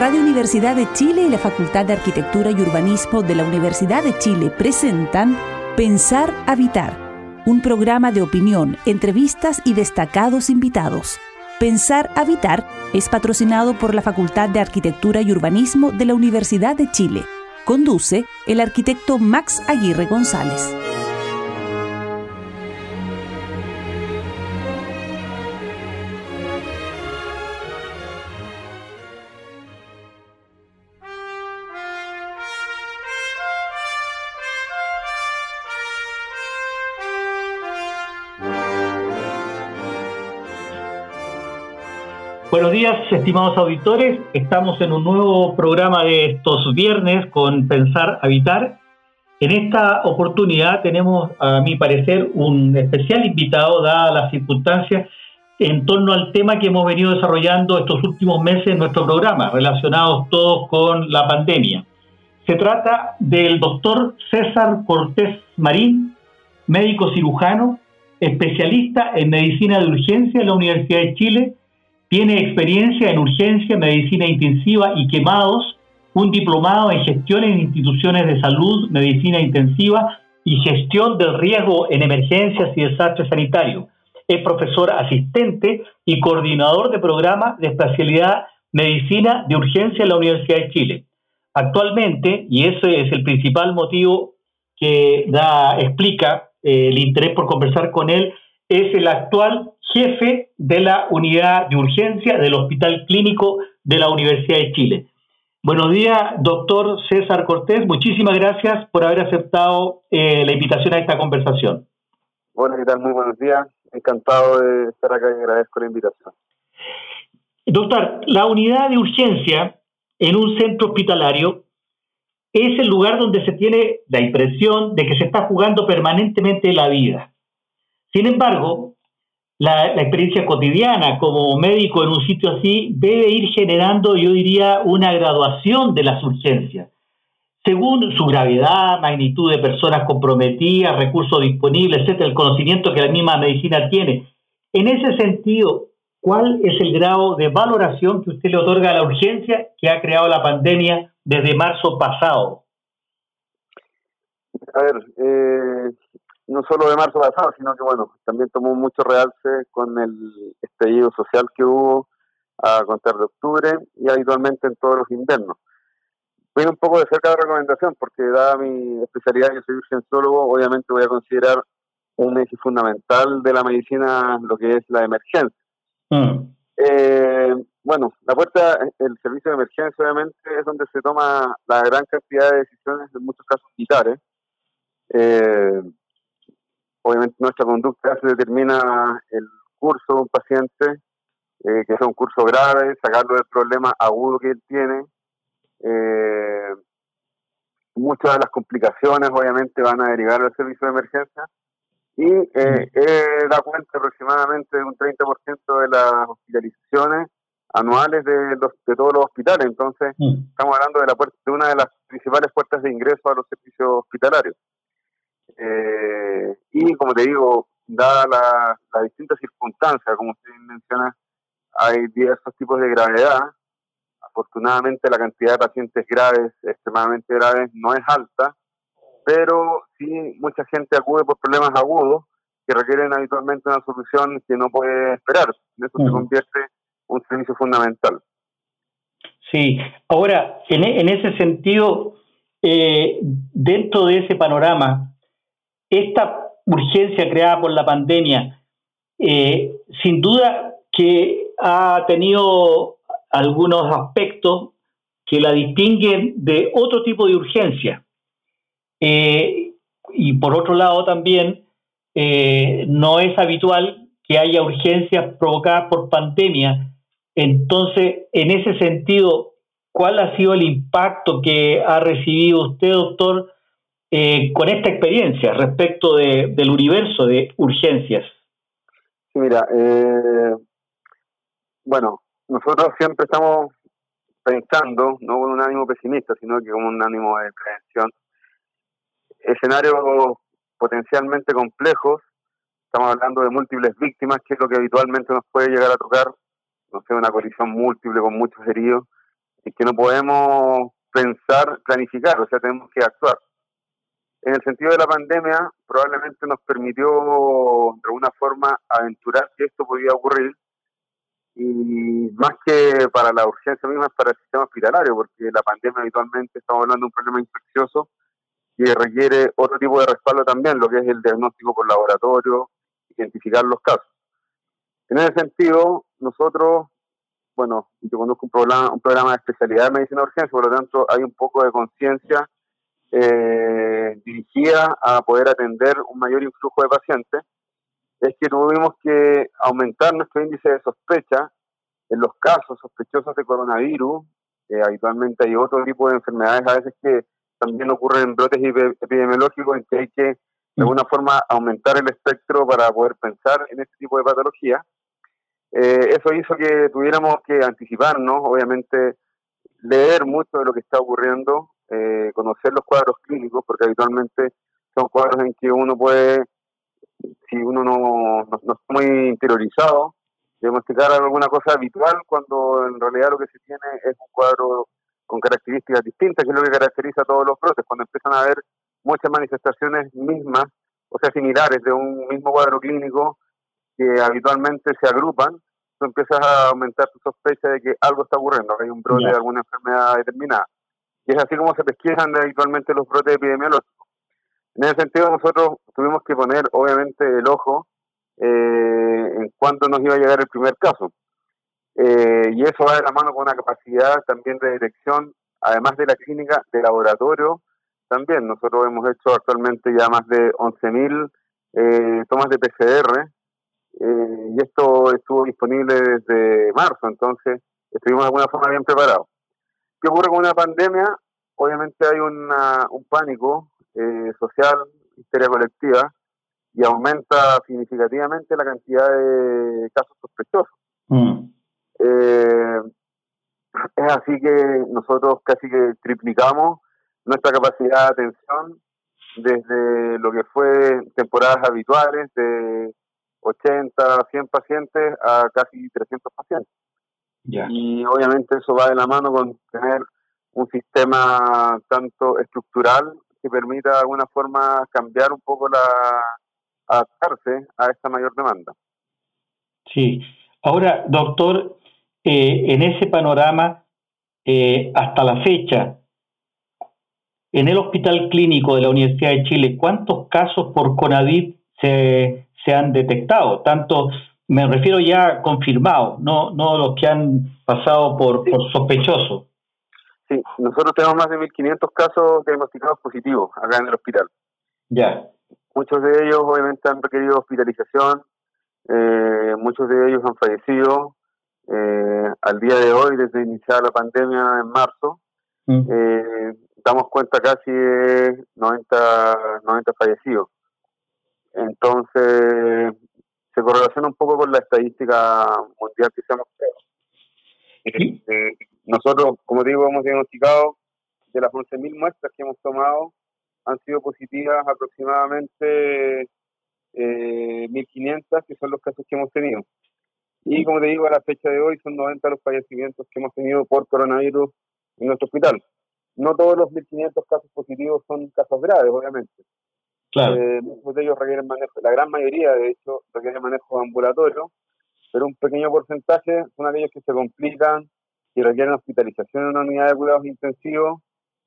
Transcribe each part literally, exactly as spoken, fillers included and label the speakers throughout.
Speaker 1: Radio Universidad de Chile y la Facultad de Arquitectura y Urbanismo de la Universidad de Chile presentan Pensar Habitar, un programa de opinión, entrevistas y destacados invitados. Pensar Habitar es patrocinado por la Facultad de Arquitectura y Urbanismo de la Universidad de Chile. Conduce el arquitecto Max Aguirre González.
Speaker 2: Buenos días, estimados auditores. Estamos en un nuevo programa de estos viernes con Pensar Habitar. En esta oportunidad tenemos, a mi parecer, un especial invitado, dadas las circunstancias, en torno al tema que hemos venido desarrollando estos últimos meses en nuestro programa, relacionados todos con la pandemia. Se trata del doctor César Cortés Marín, médico cirujano, especialista en medicina de urgencia en la Universidad de Chile. Tiene experiencia en urgencia, medicina intensiva y quemados, un diplomado en gestión en instituciones de salud, medicina intensiva y gestión del riesgo en emergencias y desastres sanitarios. Es profesor asistente y coordinador de programa de especialidad medicina de urgencia en la Universidad de Chile. Actualmente, y ese es el principal motivo que da, explica eh, el interés por conversar con él, es el actual jefe de la unidad de urgencia del Hospital Clínico de la Universidad de Chile. Buenos días, doctor César Cortés. Muchísimas gracias por haber aceptado eh, la invitación a esta conversación.
Speaker 3: Bueno, ¿qué tal? Muy buenos días. Encantado de estar acá y agradezco la invitación.
Speaker 2: Doctor, la unidad de urgencia en un centro hospitalario es el lugar donde se tiene la impresión de que se está jugando permanentemente la vida. Sin embargo, la, la experiencia cotidiana como médico en un sitio así debe ir generando, yo diría, una graduación de las urgencias. Según su gravedad, magnitud de personas comprometidas, recursos disponibles, etcétera, el conocimiento que la misma medicina tiene. En ese sentido, ¿cuál es el grado de valoración que usted le otorga a la urgencia que ha creado la pandemia desde marzo pasado?
Speaker 3: A ver, eh... no solo de marzo pasado, sino que bueno, también tomó mucho realce con el estallido social que hubo a contar de octubre y habitualmente en todos los inviernos. Voy un poco de cerca de recomendación, porque dada mi especialidad, yo soy urgenciólogo, obviamente voy a considerar un eje fundamental de la medicina, lo que es la emergencia. Mm. Eh, bueno, la puerta, el servicio de emergencia obviamente es donde se toma la gran cantidad de decisiones, en muchos casos militares. Eh, Obviamente nuestra conducta se determina el curso de un paciente, eh, que sea un curso grave, sacarlo del problema agudo que él tiene. Eh, muchas de las complicaciones obviamente van a derivar al servicio de emergencia y eh, eh, da cuenta aproximadamente de un treinta por ciento de las hospitalizaciones anuales de, los, de todos los hospitales. Entonces, mm. estamos hablando de, la puerta, de una de las principales puertas de ingreso a los servicios hospitalarios. Eh, y como te digo, dadas las la distintas circunstancias, como usted menciona, hay diversos tipos de gravedad. Afortunadamente la cantidad de pacientes graves, extremadamente graves, no es alta, pero sí mucha gente acude por problemas agudos que requieren habitualmente una solución que no puede esperar. En eso uh-huh. se convierte en un servicio fundamental.
Speaker 2: Sí, ahora, en, en ese sentido, eh, dentro de ese panorama, esta urgencia creada por la pandemia, eh, sin duda que ha tenido algunos aspectos que la distinguen de otro tipo de urgencia. Eh, y por otro lado también, eh, no es habitual que haya urgencias provocadas por pandemia. Entonces, en ese sentido, ¿cuál ha sido el impacto que ha recibido usted, doctor, Eh, con esta experiencia respecto de, del universo de urgencias?
Speaker 3: Sí, mira, eh, bueno, nosotros siempre estamos pensando, no con un ánimo pesimista, sino que con un ánimo de prevención, escenarios potencialmente complejos. Estamos hablando de múltiples víctimas, que es lo que habitualmente nos puede llegar a tocar, no sé, una colisión múltiple con muchos heridos, es que no podemos pensar, planificar, o sea, tenemos que actuar. En el sentido de la pandemia, probablemente nos permitió de alguna forma aventurar que esto podía ocurrir, y más que para la urgencia misma, es para el sistema hospitalario, porque la pandemia habitualmente estamos hablando de un problema infeccioso que requiere otro tipo de respaldo también, lo que es el diagnóstico por laboratorio, identificar los casos. En ese sentido, nosotros, bueno, yo conozco un programa, un programa de especialidad de medicina de urgencia, por lo tanto hay un poco de conciencia eh, dirigida a poder atender un mayor influjo de pacientes. Es que tuvimos que aumentar nuestro índice de sospecha en los casos sospechosos de coronavirus. Eh, habitualmente hay otro tipo de enfermedades a veces que también ocurren en brotes epidemiológicos, en que hay que de alguna forma aumentar el espectro para poder pensar en este tipo de patología. Eh, eso hizo que tuviéramos que anticiparnos, obviamente leer mucho de lo que está ocurriendo, eh, conocer los cuadros clínicos, porque habitualmente son cuadros en que uno puede, si uno no, no, no está muy interiorizado, diagnosticar alguna cosa habitual, cuando en realidad lo que se tiene es un cuadro con características distintas, que es lo que caracteriza a todos los brotes, cuando empiezan a haber muchas manifestaciones mismas, o sea, similares de un mismo cuadro clínico, que habitualmente se agrupan, tú empiezas a aumentar tu sospecha de que algo está ocurriendo, que hay un brote yeah. de alguna enfermedad determinada. Y es así como se pesquisan habitualmente los brotes epidemiológicos. En ese sentido, nosotros tuvimos que poner, obviamente, el ojo eh, en cuándo nos iba a llegar el primer caso. Eh, y eso va de la mano con una capacidad también de detección, además de la clínica, de laboratorio. También nosotros hemos hecho actualmente ya más de once mil eh, tomas de P C R, eh, y esto estuvo disponible desde marzo, entonces estuvimos de alguna forma bien preparados. ¿Qué ocurre con una pandemia? Obviamente hay una, un pánico eh, social, histeria colectiva, y aumenta significativamente la cantidad de casos sospechosos. Mm. Eh, es así que nosotros casi que triplicamos nuestra capacidad de atención desde lo que fue temporadas habituales de ochenta, cien pacientes a casi trescientos pacientes. Yeah. Y obviamente eso va de la mano con tener un sistema tanto estructural que permita de alguna forma cambiar un poco la, adaptarse a esta mayor demanda.
Speaker 2: Sí. Ahora, doctor, eh, en ese panorama, eh, hasta la fecha, en el Hospital Clínico de la Universidad de Chile, ¿cuántos casos por coronavirus se, se han detectado? Tanto, me refiero ya confirmados, no, no los que han pasado por, sí. por sospechosos.
Speaker 3: Sí, nosotros tenemos más de mil quinientos casos diagnosticados positivos acá en el hospital.
Speaker 2: Ya.
Speaker 3: Muchos de ellos obviamente han requerido hospitalización, eh, muchos de ellos han fallecido. Eh, al día de hoy, desde iniciar la pandemia en marzo, mm. eh, damos cuenta casi de noventa, noventa fallecidos. Entonces, se correlaciona un poco con la estadística mundial que se ha mostrado. ¿Sí? Eh, nosotros, como digo, hemos diagnosticado de las once mil muestras que hemos tomado, han sido positivas aproximadamente eh, mil quinientas, que son los casos que hemos tenido. Y como te digo, a la fecha de hoy son noventa los fallecimientos que hemos tenido por coronavirus en nuestro hospital. No todos los mil quinientos casos positivos son casos graves, obviamente.
Speaker 2: Claro.
Speaker 3: Eh, muchos de ellos requieren manejo, la gran mayoría, de hecho, requieren manejo ambulatorio, pero un pequeño porcentaje son aquellos que se complican y requieren hospitalización en una unidad de cuidados intensivos.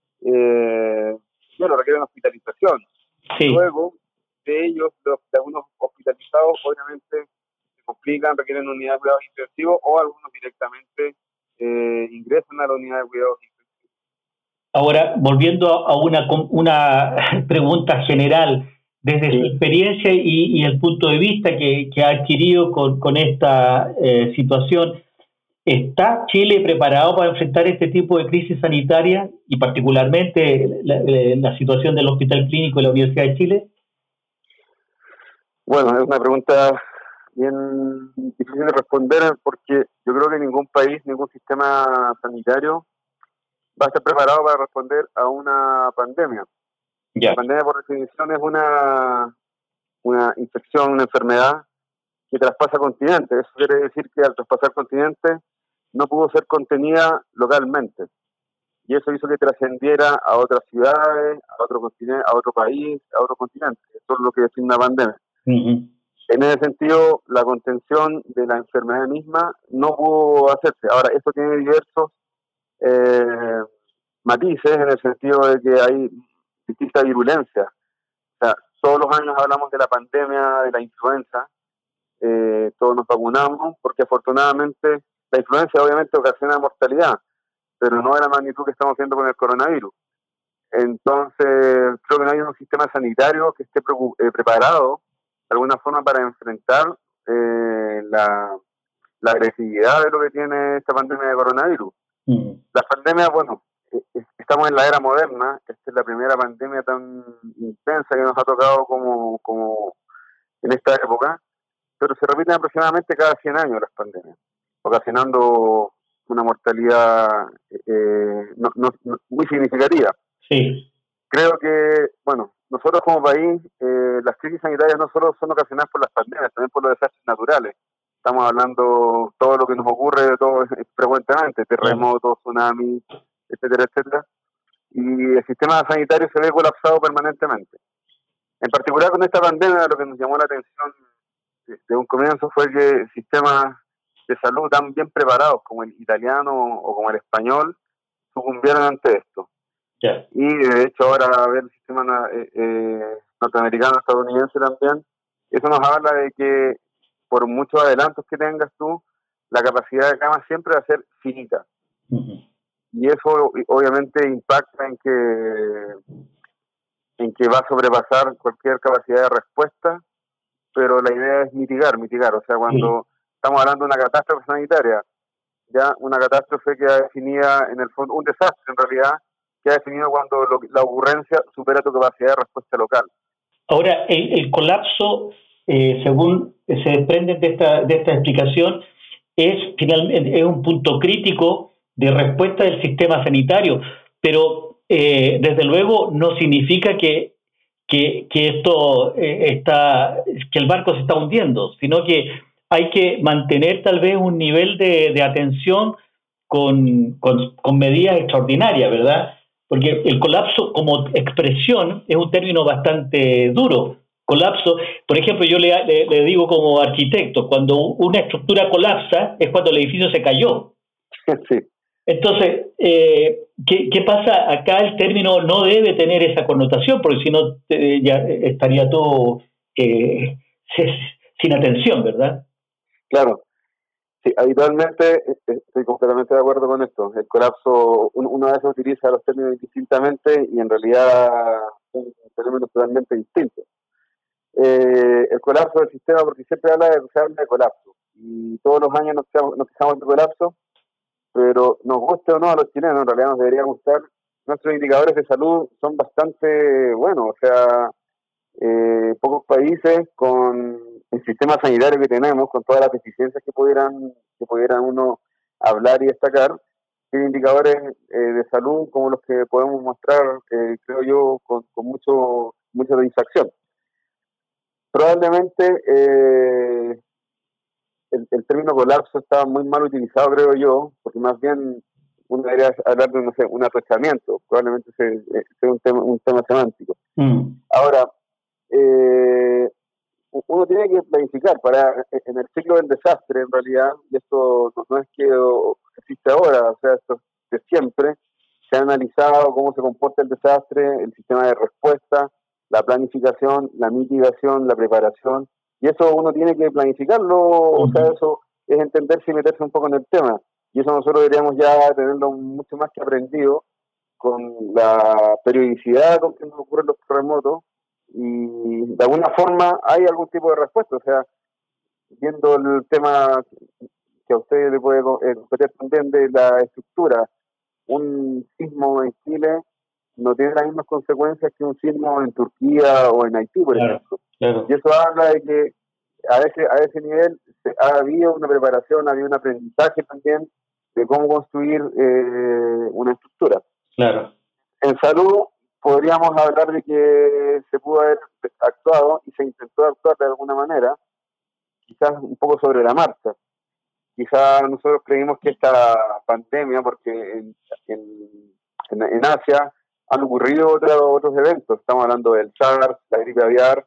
Speaker 3: Eh, bueno, requieren hospitalización.
Speaker 2: Sí.
Speaker 3: Luego, de ellos, los, de algunos hospitalizados, obviamente, se complican, requieren unidad de cuidados intensivos, o algunos directamente eh, ingresan a la unidad de cuidados intensivos.
Speaker 2: Ahora, volviendo a una, una pregunta general, desde sí. su experiencia y, y el punto de vista que, que ha adquirido con, con esta eh, situación, ¿está Chile preparado para enfrentar este tipo de crisis sanitaria y particularmente la, la situación del Hospital Clínico de la Universidad de Chile?
Speaker 3: Bueno, es una pregunta bien difícil de responder porque yo creo que ningún país, ningún sistema sanitario va a estar preparado para responder a una pandemia. Yeah. La pandemia, por definición, es una, una infección, una enfermedad que traspasa continentes. Eso quiere decir que al traspasar continentes no pudo ser contenida localmente. Y eso hizo que trascendiera a otras ciudades, a otro continente, a otro país, a otro continente. Eso es lo que define una pandemia.
Speaker 2: Uh-huh.
Speaker 3: En ese sentido, la contención de la enfermedad misma no pudo hacerse. Ahora, esto tiene diversos eh, matices en el sentido de que hay distintas virulencias. O sea, todos los años hablamos de la pandemia de la influenza, eh, todos nos vacunamos, porque afortunadamente la influenza obviamente ocasiona mortalidad, pero no de la magnitud que estamos viendo con el coronavirus. Entonces, creo que no hay un sistema sanitario que esté eh, preparado de alguna forma para enfrentar eh, la, la agresividad de lo que tiene esta pandemia de coronavirus. Mm. La pandemia, bueno, estamos en la era moderna, esta es la primera pandemia tan intensa que nos ha tocado como, como en esta época, pero se repiten aproximadamente cada cien años las pandemias, ocasionando una mortalidad eh, no, no, no, muy significativa.
Speaker 2: Sí.
Speaker 3: Creo que, bueno, nosotros como país, eh, las crisis sanitarias no solo son ocasionadas por las pandemias, también por los desastres naturales. Estamos hablando todo lo que nos ocurre de todo frecuentemente, terremotos, tsunamis, etcétera, etcétera. Y el sistema sanitario se ve colapsado permanentemente. En particular con esta pandemia, lo que nos llamó la atención de un comienzo fue que sistemas de salud tan bien preparados como el italiano o como el español sucumbieron ante esto.
Speaker 2: Yeah.
Speaker 3: Y de hecho ahora ver el sistema eh, eh, norteamericano, estadounidense también, eso nos habla de que por muchos adelantos que tengas tú, la capacidad de cama siempre va a ser finita.
Speaker 2: Uh-huh.
Speaker 3: Y eso obviamente impacta en que en que va a sobrepasar cualquier capacidad de respuesta, pero la idea es mitigar, mitigar. O sea, cuando sí. estamos hablando de una catástrofe sanitaria, ya una catástrofe que ha definida en el fondo, un desastre en realidad, que ha definido cuando lo, la ocurrencia supera tu capacidad de respuesta local.
Speaker 2: Ahora, el, el colapso, eh, según se desprende de esta, de esta explicación, es finalmente es un punto crítico de respuesta del sistema sanitario, pero eh, desde luego no significa que, que, que esto eh, está, que el barco se está hundiendo, sino que hay que mantener tal vez un nivel de, de atención con, con, con medidas extraordinarias, ¿verdad? Porque el colapso como expresión es un término bastante duro. Colapso, por ejemplo, yo le, le, le digo como arquitecto, cuando una estructura colapsa es cuando el edificio se cayó.
Speaker 3: Sí.
Speaker 2: Entonces, eh, ¿qué, ¿qué pasa? Acá el término no debe tener esa connotación, porque si no eh, ya estaría todo eh, sin atención, ¿verdad?
Speaker 3: Claro. Sí, habitualmente estoy completamente de acuerdo con esto. El colapso, uno a veces utiliza los términos indistintamente y en realidad son términos totalmente distintos. Eh, el colapso del sistema, porque siempre habla de, se habla de colapso y todos los años nos quejamos, nos quejamos de colapso, pero nos guste o no a los chilenos, en realidad nos debería gustar. Nuestros indicadores de salud son bastante buenos, o sea, eh, pocos países con el sistema sanitario que tenemos, con todas las deficiencias que pudieran que pudieran uno hablar y destacar, tienen indicadores eh, de salud como los que podemos mostrar, eh, creo yo, con, con mucho mucha satisfacción. Probablemente eh, el, el término colapso está muy mal utilizado, creo yo, porque más bien uno debería hablar de, no sé, un atochamiento, probablemente sea, sea un tema un tema semántico.
Speaker 2: Mm.
Speaker 3: Ahora, eh, uno tiene que planificar para en el ciclo del desastre, en realidad, y esto no, no es que existe ahora, o sea, esto de siempre, se ha analizado cómo se comporta el desastre, el sistema de respuesta, la planificación, la mitigación, la preparación, y eso uno tiene que planificarlo, uh-huh. O sea, eso es entenderse y meterse un poco en el tema, y eso nosotros deberíamos ya tenerlo mucho más que aprendido con la periodicidad con que nos ocurren los terremotos, y de alguna forma hay algún tipo de respuesta, o sea, viendo el tema que a ustedes le puede competir también de la estructura, un sismo en Chile no tiene las mismas consecuencias que un sismo en Turquía o en Haití, por
Speaker 2: claro,
Speaker 3: ejemplo.
Speaker 2: Claro.
Speaker 3: Y eso habla de que a ese, a ese nivel ha habido una preparación, ha habido un aprendizaje también de cómo construir eh, una estructura.
Speaker 2: Claro.
Speaker 3: En salud podríamos hablar de que se pudo haber actuado y se intentó actuar de alguna manera, quizás un poco sobre la marcha. quizá nosotros creímos que esta pandemia, porque en, en, en, en Asia han ocurrido otros, otros eventos, estamos hablando del SARS, la gripe aviar,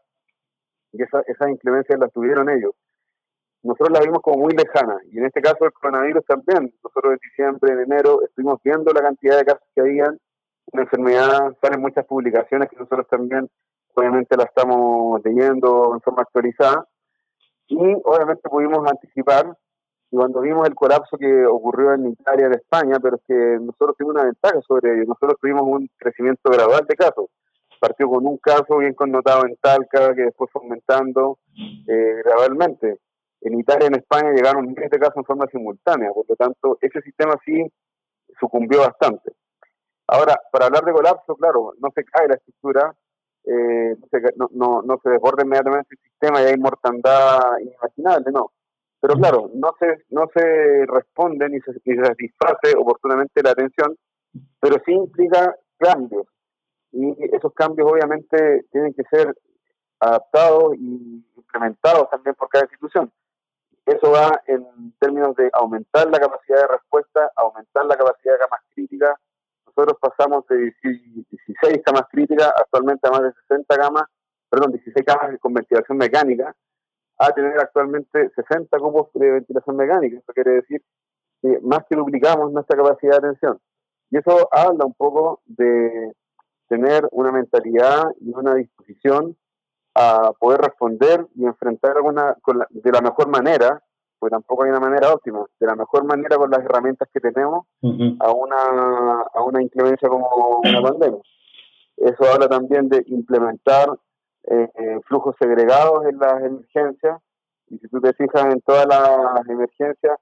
Speaker 3: y esa, esas inclemencias las tuvieron ellos. Nosotros las vimos como muy lejanas, y en este caso el coronavirus también. Nosotros en diciembre, en enero, estuvimos viendo la cantidad de casos que habían, una enfermedad, salen muchas publicaciones que nosotros también obviamente la estamos leyendo en forma actualizada, y obviamente pudimos anticipar. Y cuando vimos el colapso que ocurrió en Italia, en España, pero es que nosotros tuvimos una ventaja sobre ellos. Nosotros tuvimos un crecimiento gradual de casos. Partió con un caso bien connotado en Talca, que después fue aumentando eh, gradualmente. En Italia y en España llegaron miles de casos en forma simultánea. Por lo tanto, ese sistema sí sucumbió bastante. Ahora, para hablar de colapso, claro, no se cae la estructura, eh, no, se, no, no, no se desborda inmediatamente el sistema y hay mortandad inimaginable, no. Pero claro, no se no se responde ni se, ni se satisface oportunamente la atención, pero sí implica cambios. Y esos cambios obviamente tienen que ser adaptados y implementados también por cada institución. Eso va en términos de aumentar la capacidad de respuesta, aumentar la capacidad de camas críticas. Nosotros pasamos de dieciséis camas críticas actualmente a más de sesenta camas, perdón, dieciséis camas con ventilación mecánica, a tener actualmente sesenta cupos de ventilación mecánica. Eso quiere decir que más que duplicamos nuestra capacidad de atención. Y eso habla un poco de tener una mentalidad y una disposición a poder responder y enfrentar alguna, con la, de la mejor manera, porque tampoco hay una manera óptima, de la mejor manera con las herramientas que tenemos uh-huh. a una a una inclemencia como una pandemia. Eso habla también de implementar Eh, eh, flujos segregados en las emergencias, y si tú te fijas en todas las emergencias,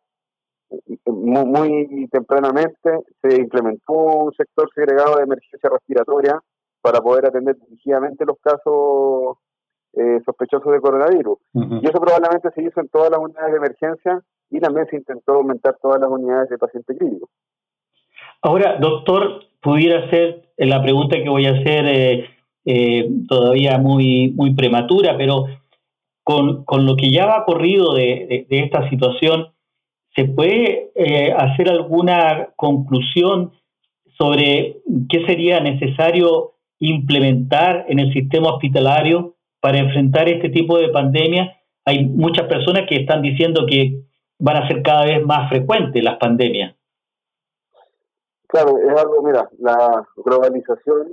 Speaker 3: muy, muy tempranamente se implementó un sector segregado de emergencia respiratoria para poder atender dirigidamente los casos eh, sospechosos de coronavirus. Uh-huh. Y eso probablemente se hizo en todas las unidades de emergencia, y también se intentó aumentar todas las unidades de pacientes críticos.
Speaker 2: Ahora, doctor, pudiera ser la pregunta que voy a hacer eh, Eh, todavía muy muy prematura, pero con, con lo que ya va corrido de, de, de esta situación, ¿se puede eh, hacer alguna conclusión sobre qué sería necesario implementar en el sistema hospitalario para enfrentar este tipo de pandemia? Hay muchas personas que están diciendo que van a ser cada vez más frecuentes las pandemias.
Speaker 3: Claro, es algo, mira, la globalización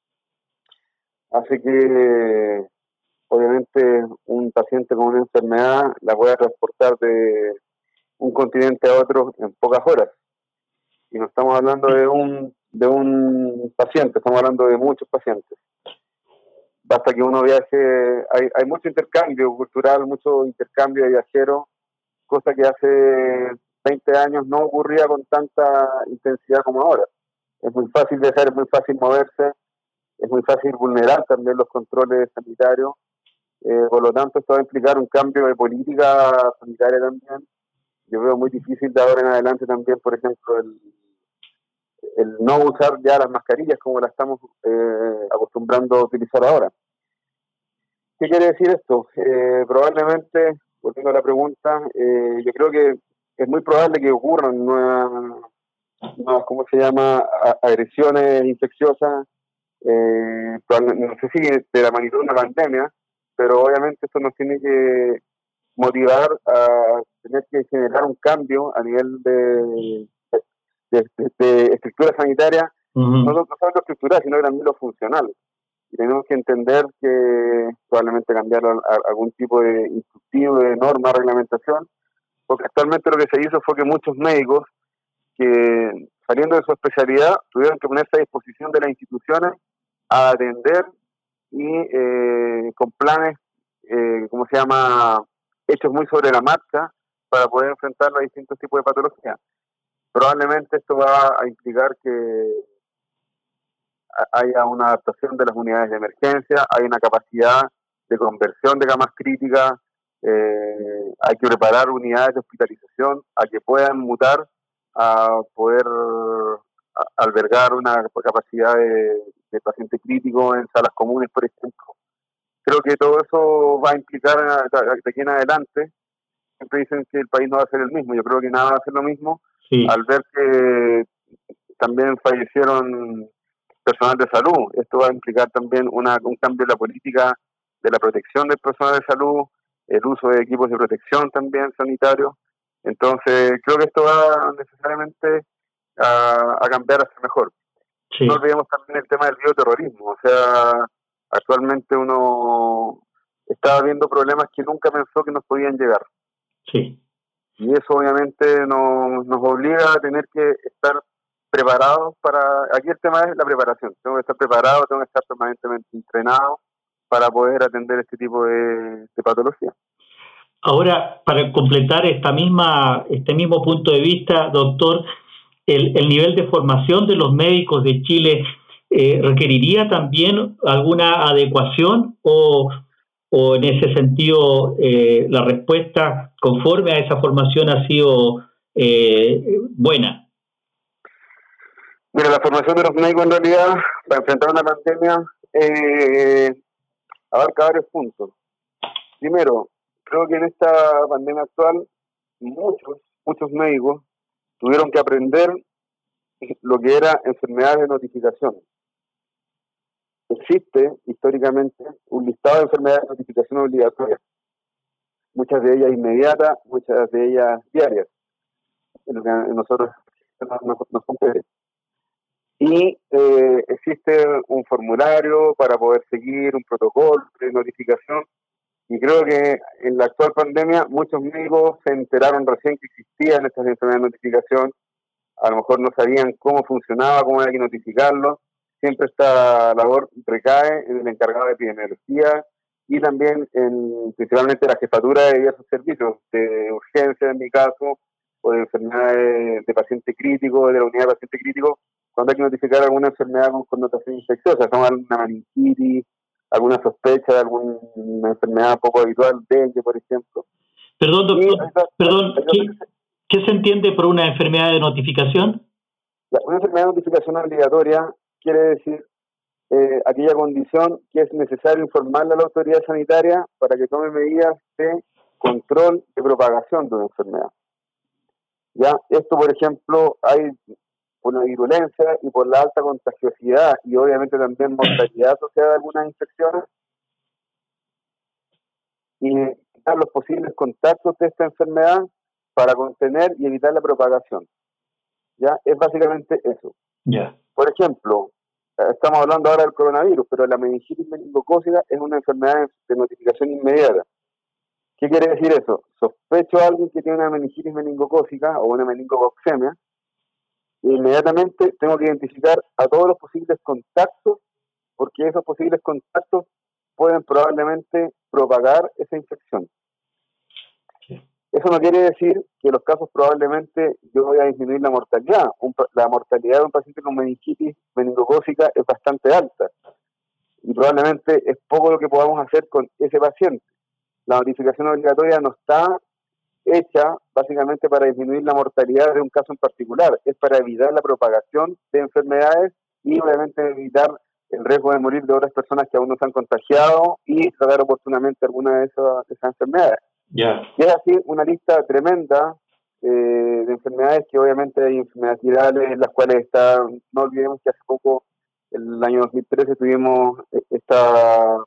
Speaker 3: hace que obviamente un paciente con una enfermedad la pueda transportar de un continente a otro en pocas horas. Y no estamos hablando de un de un paciente, estamos hablando de muchos pacientes. Basta que uno viaje, hay, hay mucho intercambio cultural, mucho intercambio de viajeros, cosa que hace veinte años no ocurría con tanta intensidad como ahora. Es muy fácil viajar, es muy fácil moverse, es muy fácil vulnerar también los controles sanitarios, eh, por lo tanto esto va a implicar un cambio de política sanitaria también. Yo veo muy difícil de ahora en adelante también, por ejemplo, el, el no usar ya las mascarillas como las estamos eh, acostumbrando a utilizar ahora. ¿Qué quiere decir esto? Eh, probablemente, volviendo a la pregunta, eh, yo creo que es muy probable que ocurran nuevas, nuevas ¿cómo se llama?, agresiones infecciosas. Eh, no sé si de la magnitud de una pandemia, pero obviamente esto nos tiene que motivar a tener que generar un cambio a nivel de, de, de, de estructura sanitaria, uh-huh. no, no solo lo estructural, sino también lo funcional. Y tenemos que entender que probablemente cambiar a, a algún tipo de instructivo, de norma, reglamentación, porque actualmente lo que se hizo fue que muchos médicos que saliendo de su especialidad tuvieron que ponerse a disposición de las instituciones a atender y eh, con planes, eh, ¿cómo se llama?, hechos muy sobre la marcha para poder enfrentar los distintos tipos de patologías. Probablemente esto va a implicar que haya una adaptación de las unidades de emergencia, hay una capacidad de conversión de camas críticas, eh, hay que preparar unidades de hospitalización a que puedan mutar a poder albergar una capacidad de, de paciente crítico en salas comunes, por ejemplo. Creo que todo eso va a implicar de aquí en adelante siempre dicen que el país no va a ser el mismo. Yo creo que nada va a ser lo mismo,
Speaker 2: sí.
Speaker 3: al ver que también fallecieron personal de salud. Esto va a implicar también una, un cambio en la política de la protección del personal de salud, el uso de equipos de protección también sanitarios. Entonces, creo que esto va necesariamente a, a cambiar a ser mejor.
Speaker 2: Sí.
Speaker 3: No olvidemos también el tema del bioterrorismo. O sea, actualmente uno está viendo problemas que nunca pensó que nos podían llegar.
Speaker 2: Sí.
Speaker 3: Y eso obviamente nos, nos obliga a tener que estar preparados para... Aquí el tema es la preparación. Tengo que estar preparado, tengo que estar permanentemente entrenado para poder atender este tipo de, de patología.
Speaker 2: Ahora, para completar esta misma, este mismo punto de vista, doctor, el, el nivel de formación de los médicos de Chile eh, requeriría también alguna adecuación o, o en ese sentido eh, la respuesta conforme a esa formación ha sido eh, buena.
Speaker 3: Mira, la formación de los médicos en realidad para enfrentar una pandemia eh, abarca varios puntos. Primero, creo que en esta pandemia actual muchos, muchos médicos tuvieron que aprender lo que era enfermedades de notificación. Existe históricamente un listado de enfermedades de notificación obligatoria, muchas de ellas inmediatas, muchas de ellas diarias, en lo que nosotros nos, nos compete. Y eh, existe un formulario para poder seguir un protocolo de notificación, y creo que en la actual pandemia muchos médicos se enteraron recién que existían estas enfermedades de notificación, a lo mejor no sabían cómo funcionaba, cómo había que notificarlo. Siempre esta labor recae en el encargado de epidemiología y también en principalmente la jefatura de diversos servicios, de urgencia en mi caso, o de enfermedades de paciente crítico, de la unidad de paciente crítico, cuando hay que notificar alguna enfermedad con connotación infecciosa, como alguna meningitis, alguna sospecha de alguna enfermedad poco habitual, dengue, por ejemplo.
Speaker 2: Perdón, doctor,
Speaker 3: y,
Speaker 2: perdón, ¿qué, ¿qué se entiende por una enfermedad de notificación?
Speaker 3: Una enfermedad de notificación obligatoria quiere decir eh, aquella condición que es necesario informarle a la autoridad sanitaria para que tome medidas de control de propagación de una enfermedad. Ya, esto, por ejemplo, hay por la virulencia y por la alta contagiosidad y obviamente también mortalidad asociada a algunas infecciones, y evitar los posibles contactos de esta enfermedad para contener y evitar la propagación. Ya, es básicamente eso.
Speaker 2: Yeah.
Speaker 3: Por ejemplo, estamos hablando ahora del coronavirus, pero la meningitis meningocócica es una enfermedad de notificación inmediata. ¿Qué quiere decir eso? Sospecho a alguien que tiene una meningitis meningocócica o una meningococcemia, e inmediatamente tengo que identificar a todos los posibles contactos, porque esos posibles contactos pueden probablemente propagar esa infección.
Speaker 2: Sí.
Speaker 3: Eso no quiere decir que en los casos probablemente yo voy a disminuir la mortalidad. Un, la mortalidad de un paciente con meningitis meningocócica es bastante alta y probablemente es poco lo que podamos hacer con ese paciente. La notificación obligatoria no está hecha básicamente para disminuir la mortalidad de un caso en particular, es para evitar la propagación de enfermedades y obviamente evitar el riesgo de morir de otras personas que aún no se han contagiado y tratar oportunamente alguna de esas, de esas enfermedades.
Speaker 2: Yeah.
Speaker 3: Y es así una lista tremenda eh, de enfermedades, que obviamente hay enfermedades virales en las cuales está, no olvidemos que hace poco, el año dos mil trece, tuvimos esta,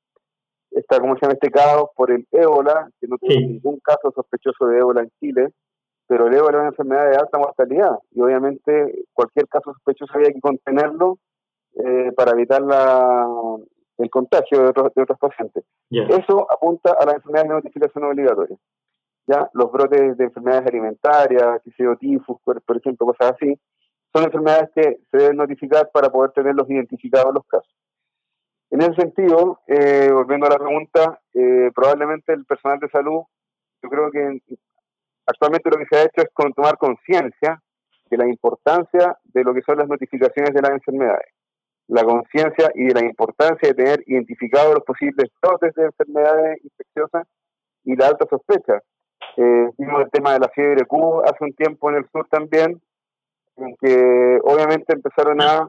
Speaker 3: esta ¿cómo se llama? Este caos por el ébola, que no tuvimos sí. ningún caso sospechoso de ébola en Chile, pero el ébola es una enfermedad de alta mortalidad y obviamente cualquier caso sospechoso había que contenerlo eh, para evitar la, el contagio de otros, de otros pacientes. Yeah. Eso apunta a las enfermedades de notificación obligatoria. Ya los brotes de enfermedades alimentarias, que sea tifus, por, por ejemplo, cosas así, son enfermedades que se deben notificar para poder tenerlos identificados en los casos. En ese sentido, eh, volviendo a la pregunta, eh, probablemente el personal de salud, yo creo que actualmente lo que se ha hecho es con, tomar conciencia de la importancia de lo que son las notificaciones de las enfermedades, la conciencia y de la importancia de tener identificados los posibles brotes de enfermedades infecciosas y la alta sospecha. Eh, vimos el tema de la fiebre Q hace un tiempo en el sur también, en que obviamente empezaron a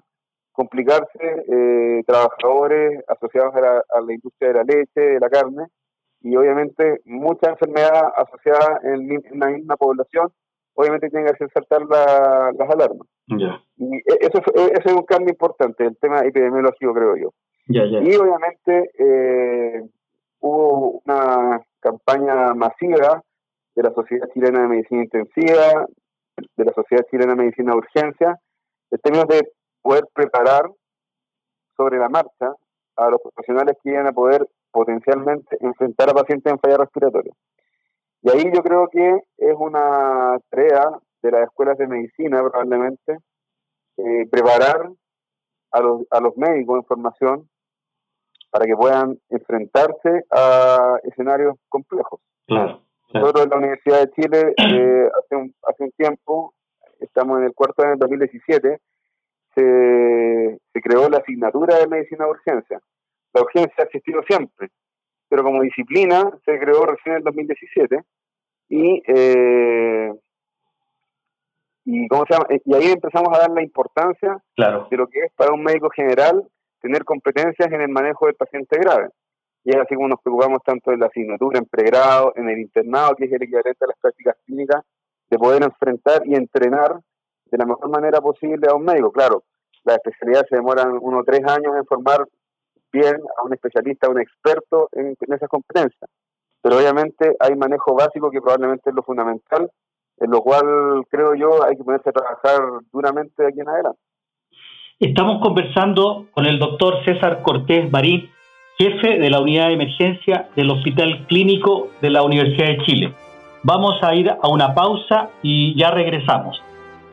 Speaker 3: complicarse eh, trabajadores asociados a la, a la industria de la leche, de la carne, y obviamente mucha enfermedad asociada en, en la misma población, obviamente tienen que hacer saltar la, las alarmas.
Speaker 2: Yeah.
Speaker 3: Y eso, eso es un cambio importante, el tema epidemiológico, creo yo.
Speaker 2: Yeah, yeah.
Speaker 3: Y obviamente eh, hubo una campaña masiva de la Sociedad Chilena de Medicina Intensiva, de la Sociedad Chilena de Medicina de Urgencia, en términos de poder preparar sobre la marcha a los profesionales que iban a poder potencialmente enfrentar a pacientes en falla respiratoria. Y ahí yo creo que es una tarea de las escuelas de medicina probablemente eh, preparar a los, a los médicos en formación para que puedan enfrentarse a escenarios complejos.
Speaker 2: Claro.
Speaker 3: Nosotros en la Universidad de Chile eh, hace, un, hace un tiempo, estamos en el cuarto año del dos mil diecisiete, se, se creó la asignatura de medicina de urgencia. La urgencia ha existido siempre, pero como disciplina se creó recién en el dos mil diecisiete y, eh, y, ¿cómo se llama? y ahí empezamos a dar la importancia
Speaker 2: claro.
Speaker 3: de lo que es para un médico general tener competencias en el manejo del paciente grave. Y es así como nos preocupamos tanto en la asignatura, en pregrado, en el internado, que es el equivalente a las prácticas clínicas, de poder enfrentar y entrenar de la mejor manera posible a un médico. Claro, las especialidades se demoran unos tres años en formar bien a un especialista, a un experto en, en esas competencias. Pero obviamente hay manejo básico que probablemente es lo fundamental, en lo cual creo yo hay que ponerse a trabajar duramente de aquí en adelante.
Speaker 2: Estamos conversando con el doctor César Cortés Marín, jefe de la unidad de emergencia del Hospital Clínico de la Universidad de Chile. Vamos a ir a una pausa y ya regresamos.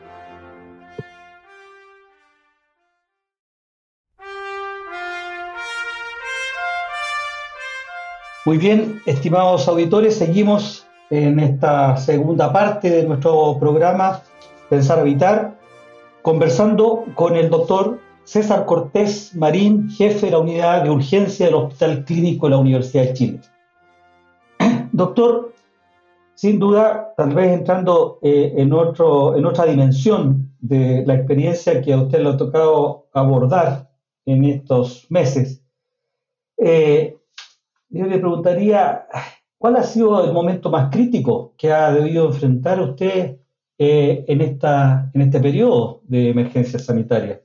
Speaker 2: Muy bien, estimados auditores, seguimos en esta segunda parte de nuestro programa Pensar Habitar, conversando con el doctor César Cortés Marín, jefe de la unidad de urgencia del Hospital Clínico de la Universidad de Chile. Doctor, sin duda, tal vez entrando eh, en, otro, en otra dimensión de la experiencia que a usted le ha tocado abordar en estos meses, eh, yo le preguntaría, ¿cuál ha sido el momento más crítico que ha debido enfrentar usted eh, en, esta, en este periodo de emergencia sanitaria?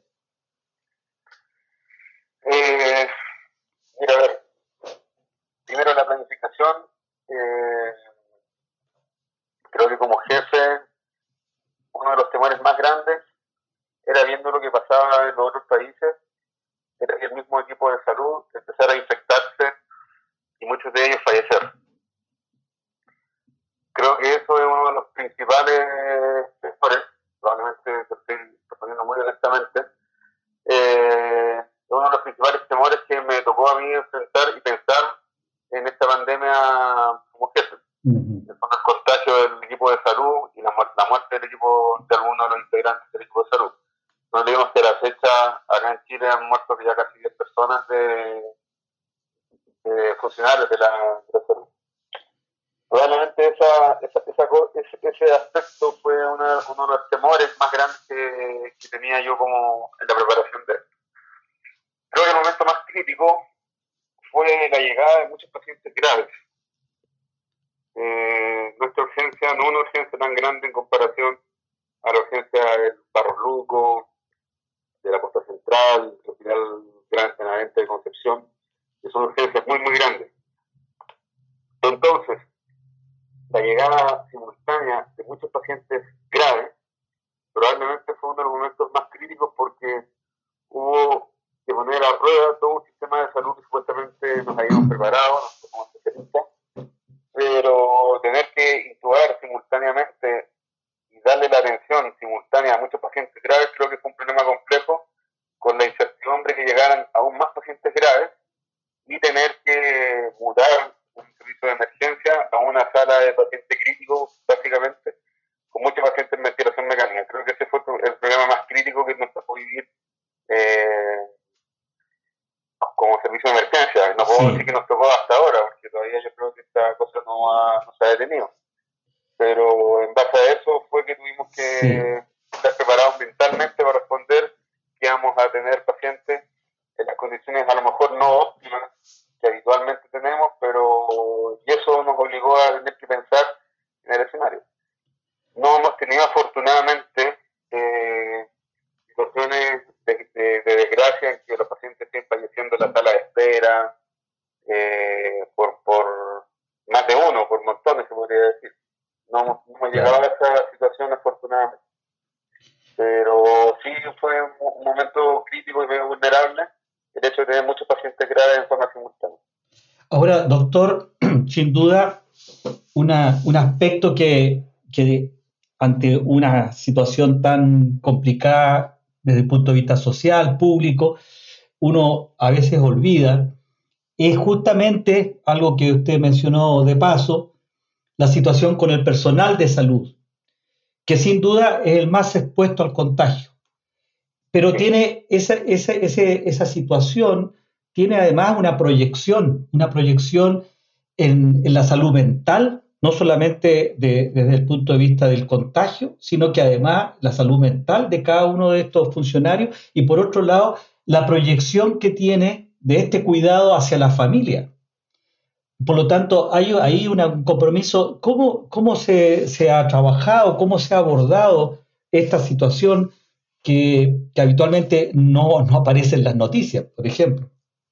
Speaker 3: Eh, mira, a ver, primero la planificación, eh, creo que como jefe, uno de los temores más grandes era, viendo lo que pasaba en los otros países, era que el mismo equipo de salud empezara a infectarse y muchos de ellos fallecer. Creo que eso es uno de los principales temores, probablemente lo estoy respondiendo muy honestamente, eh, es uno de los principales temores que me tocó a mí enfrentar y pensar en esta pandemia como jefe. Uh-huh. El contagio del equipo de salud y la muerte, la muerte del equipo de algunos de los integrantes del equipo de salud. No olvidemos que a la fecha acá en Chile han muerto ya casi diez personas de, de funcionarios de la, de la salud. Probablemente esa, esa, esa, ese, ese aspecto fue una, uno de los temores más grandes que, que tenía yo como en la preparación de esto. Creo que el momento más crítico fue la llegada de muchos pacientes graves. Eh, nuestra urgencia no es una urgencia tan grande en comparación a la urgencia del Barros Luco, de la Costa Central, del Hospital Gran Benavente de Concepción, que son urgencias muy, muy grandes. Entonces, la llegada simultánea de muchos pacientes graves probablemente fue uno de los momentos más críticos, porque hubo que poner a prueba todo un sistema de salud que supuestamente nos habíamos preparado, nosotros como especialistas, pero tener que intubar simultáneamente y darle la atención simultánea a muchos pacientes graves, creo que fue un problema complejo, con la incertidumbre que llegaran aún más pacientes graves y tener que mutar un servicio de emergencia a una sala de paciente crítico, básicamente, con muchos pacientes en ventilación mecánica. Creo que ese fue el problema más crítico que nos tocó vivir eh, como servicio de emergencia. No puedo sí. decir que nos tocó hasta ahora, porque todavía yo creo que esta cosa no, ha, no se ha detenido. Pero en base a eso fue que tuvimos que sí. estar preparados mentalmente para responder que íbamos a tener pacientes en las condiciones a lo mejor no óptimas que habitualmente tenemos, pero a tener que pensar en el escenario. No hemos tenido afortunadamente eh, situaciones de, de, de desgracia en que los pacientes estén falleciendo en la sala de espera, eh, por, por más de uno, por montones se podría decir. No hemos, no hemos llegado a esa situación afortunadamente. Pero sí fue un, un momento crítico y medio vulnerable el hecho de tener muchos pacientes graves en forma simultánea.
Speaker 2: Ahora, doctor, sin duda, una, un aspecto que, que ante una situación tan complicada desde el punto de vista social, público, uno a veces olvida, es justamente algo que usted mencionó de paso, la situación con el personal de salud, que sin duda es el más expuesto al contagio. Pero sí. tiene esa, esa, ese, esa situación, tiene además una proyección, una proyección en, en la salud mental, no solamente de, desde el punto de vista del contagio, sino que además la salud mental de cada uno de estos funcionarios y por otro lado, la proyección que tiene de este cuidado hacia la familia. Por lo tanto, hay ahí un compromiso. ¿Cómo, cómo se, se ha trabajado, cómo se ha abordado esta situación que, que habitualmente no, no aparece en las noticias, por ejemplo?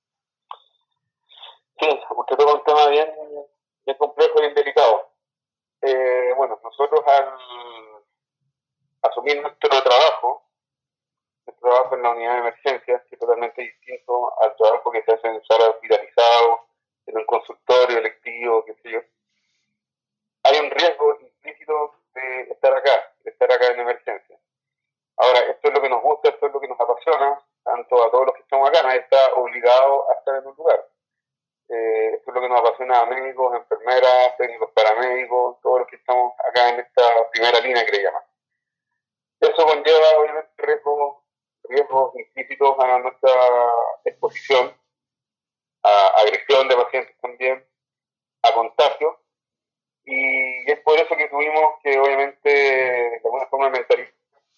Speaker 3: Sí, usted toca un tema bien, bien complejo y bien delicado. Eh, bueno, nosotros al asumir nuestro trabajo, nuestro trabajo en la unidad de emergencias, que es totalmente distinto al trabajo que se hace en salas hospitalizadas, en un consultorio electivo, qué sé yo, hay un riesgo implícito de estar acá, de estar acá en emergencia. Ahora, esto es lo que nos gusta, esto es lo que nos apasiona, tanto a todos los que estamos acá, nadie está obligado a estar en un lugar. Eh, esto es lo que nos apasiona a médicos, enfermeras, técnicos paramédicos, todos los que estamos acá en esta primera línea que le llaman. Eso conlleva, obviamente, riesgos, riesgos implícitos a nuestra exposición, a agresión de pacientes también, a contagio, y es por eso que tuvimos que, obviamente, de alguna forma mentalizar,